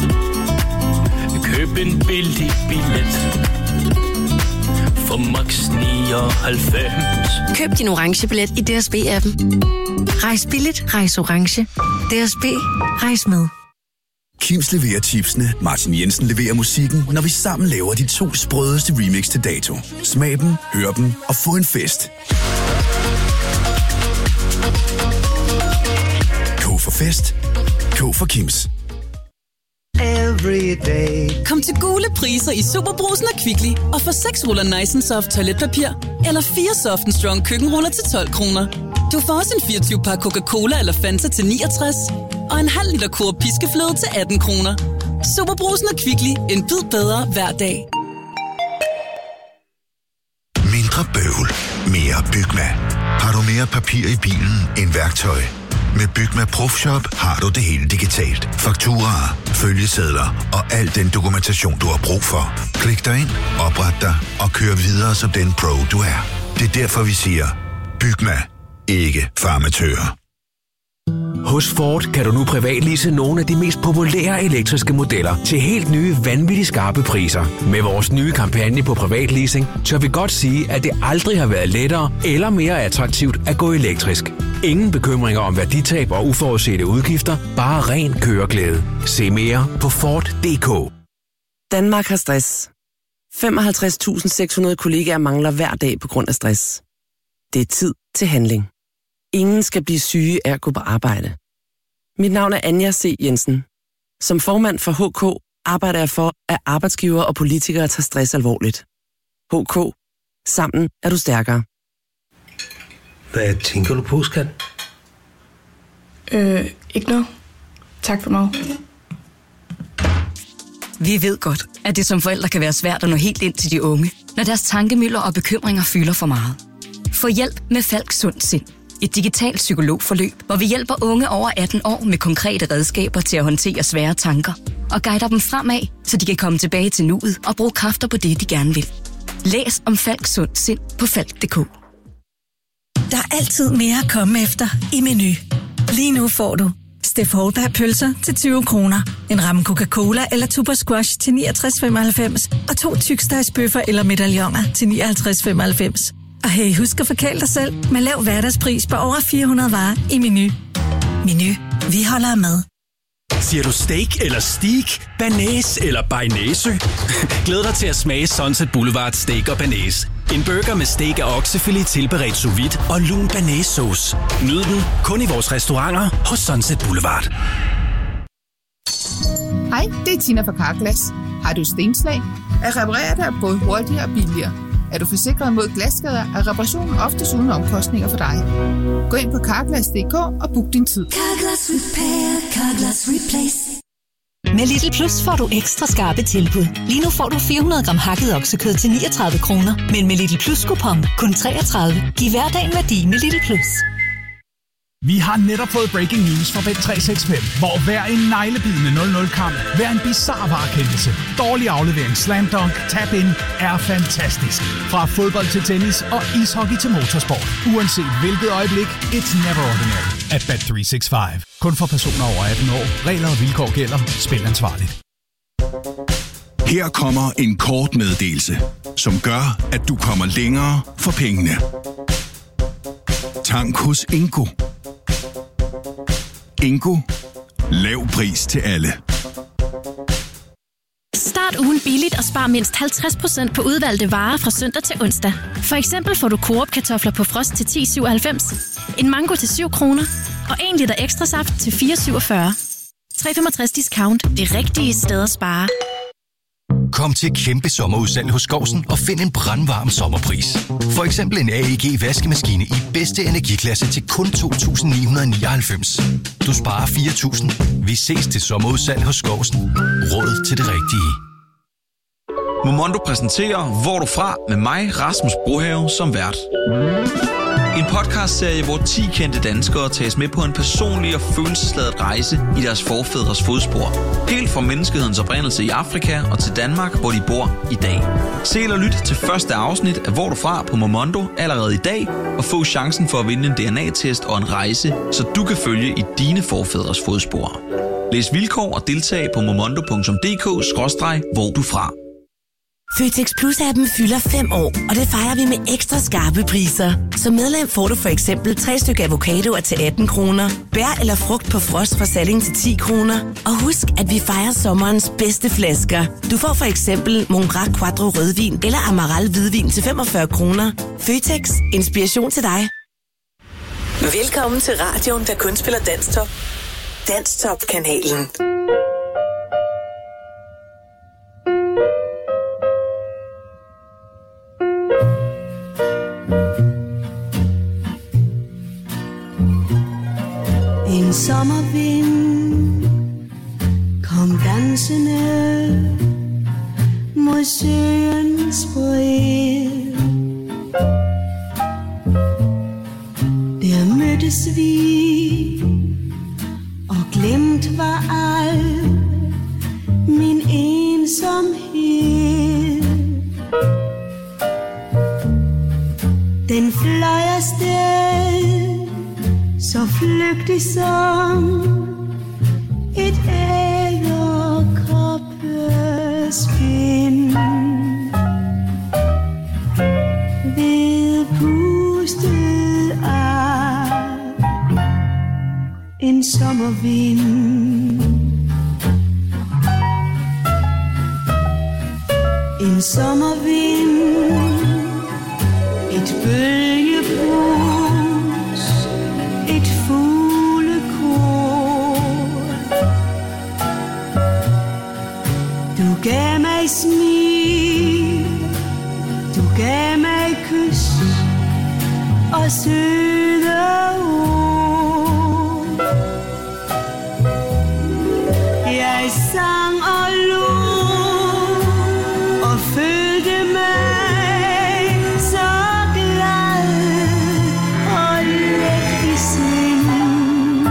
Speaker 3: Køb en billig billet for max nioghalvfems.
Speaker 13: Køb din orange billet i D S B-appen. Rejs billigt, rejs orange. D S B, rejs med.
Speaker 16: Kims leverer chipsene, Martin Jensen leverer musikken, når vi sammen laver de to sprødeste remix til dato. Smag dem, hør dem og få en fest. K for fest. K for Kims.
Speaker 25: Kom til gule priser i Superbrugsen og Kvickly og få seks ruller Nice and Soft toiletpapir eller fire Soft and Strong køkkenruller til tolv kroner. Du får også en fireogtyve pakke Coca-Cola eller Fanta til niogtres og en halv liter kur piskefløde til atten kroner. Superbrugsen og Kvickly. En bid bedre hver dag.
Speaker 26: Mindre bøvl. Mere Bygma. Har du
Speaker 6: mere papir i bilen end værktøj? Med Bygma ProFshop har du det hele digitalt. Fakturaer, følgesedler og al den dokumentation, du har brug for. Klik dig ind, opret dig og kør videre som den pro, du er. Det er derfor, vi siger, Bygma, ikke farmatører.
Speaker 7: Hos Ford kan du nu privatlease nogle af de mest populære elektriske modeller til helt nye, vanvittigt skarpe priser. Med vores nye kampagne på privatleasing, tør vi godt sige, at det aldrig har været lettere eller mere attraktivt at gå elektrisk. Ingen bekymringer om værditab og uforudsete udgifter, bare ren køreglæde. Se mere på Ford punktum d k.
Speaker 14: Danmark har stress. femoghalvtreds tusind seks hundrede kollegaer mangler hver dag på grund af stress. Det er tid til handling. Ingen skal blive syge af at gå på arbejde. Mit navn er Anja C. Jensen. Som formand for H K arbejder jeg for, at arbejdsgivere og politikere tager stress alvorligt. H K. Sammen er du stærkere.
Speaker 8: Hvad tænker du på, skat?
Speaker 10: Øh, ikke noget. Tak for mig.
Speaker 11: Vi ved godt, at det som forældre kan være svært at nå helt ind til de unge, når deres tankemylder og bekymringer fylder for meget. Få hjælp med Falk Sund Sind. Et digitalt psykologforløb, hvor vi hjælper unge over atten år med konkrete redskaber til at håndtere svære tanker og guider dem fremad, så de kan komme tilbage til nuet og bruge kræfter på det, de gerne vil. Læs om Falk Sund Sind på falk punktum d k.
Speaker 26: Der er altid mere at komme efter i Meny. Lige nu får du Steff Holberg pølser til tyve kroner, en ramme Coca-Cola eller Tuber Squash til niogtres femoghalvfems og to tykstegsbøffer eller medaljoner til nioghalvtreds femoghalvfems. Og hey, husk at forkæle dig selv med lav hverdagspris på over fire hundrede varer i Meny. Meny. Vi holder med.
Speaker 27: Siger du steak eller steak, banæs eller bearnaise? Glæd dig til at smage Sunset Boulevard Steak og Banæs. En burger med steak og oksefilet tilberedt sous vide og lun banæssauce. Nyd den kun i vores restauranter hos Sunset Boulevard.
Speaker 28: Hej, det er Tina fra Carglass. Har du stenslag? At reparere dig er både hurtigere og billigere. Er du forsikret mod glasskader, er reparationen oftest uden omkostninger for dig. Gå ind på carglass punktum d k og book din tid.
Speaker 26: Carglass Repair, Carglass Replace. Med Lidl Plus får du ekstra skarpe tilbud. Lige nu får du fire hundrede gram hakket oksekød til niogtredive kroner, men med Lidl Plus kupon kun treogtredive. Giv hverdagen værdi med Lidl Plus.
Speaker 29: Vi har netop fået breaking news fra Bet tre seks fem, hvor hver en neglebidende nul nul-kamp, hver en bizarre varekendelse, dårlig aflevering, slam dunk, tap-in er fantastisk. Fra fodbold til tennis og ishockey til motorsport. Uanset hvilket øjeblik, it's never ordinary at Bet tre seks fem. Kun for personer over atten år. Regler og vilkår gælder. Spil ansvarligt.
Speaker 15: Her kommer en kort meddelelse, som gør, at du kommer længere for pengene. Tank hos Ingo. Ingo. Lav pris til alle.
Speaker 30: Start ugen billigt og spar mindst halvtreds procent på udvalgte varer fra søndag til onsdag. For eksempel får du Coop kartofler på frost til ti syvoghalvfems, en mango til syv kroner og en liter ekstra saft til fire syvogfyrre. tre komma femogtres discount. Det rigtige sted at spare.
Speaker 31: Kom til kæmpe sommerudsalg hos Skousen og find en brandvarm sommerpris. For eksempel en A E G vaskemaskine i bedste energiklasse til kun to tusind ni hundrede nioghalvfems. Du sparer fire tusind. Vi ses til sommerudsalg hos Skousen. Råd til det rigtige.
Speaker 32: Momondo præsenterer Hvor du fra med mig, Rasmus Brohave, som vært. En podcastserie, hvor ti kendte danskere tages med på en personlig og følelsesladet rejse i deres forfædres fodspor. Helt fra menneskehedens oprindelse i Afrika og til Danmark, hvor de bor i dag. Se eller lyt til første afsnit af Hvor du fra på Momondo allerede i dag, og få chancen for at vinde en D N A-test og en rejse, så du kan følge i dine forfædres fodspor. Læs vilkår og deltag på momondo punktum d k skråstreg hvor du fra.
Speaker 33: Føtex Plus-appen fylder fem år, og det fejrer vi med ekstra skarpe priser. Som medlem får du for eksempel tre stykker avocadoer til atten kroner, bær eller frugt på frost fra Salling til ti kroner. Og husk, at vi fejrer sommerens bedste flasker. Du får for eksempel Mongrac Quattro rødvin eller Amaral hvidvin til femogfyrre kroner. Føtex. Inspiration til dig.
Speaker 1: Velkommen til radioen, der kun spiller Danstop. Danstop-kanalen.
Speaker 26: En sommervind kom dansende mod søens bred.
Speaker 2: mødtes vi, og glemt var al min ensomhed. Den fløj afsted, så flygtig som et edderkoppespind. Ved pustet af en sommervind. En sommervind, et bølgebrus, et fuglekor. Du gav mig smil, du gav mig kys og søde ord. Jeg sang og lå og følte mig så glad og let i sind.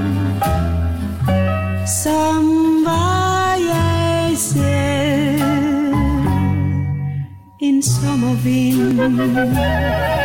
Speaker 2: Som var jeg selv en sommervind.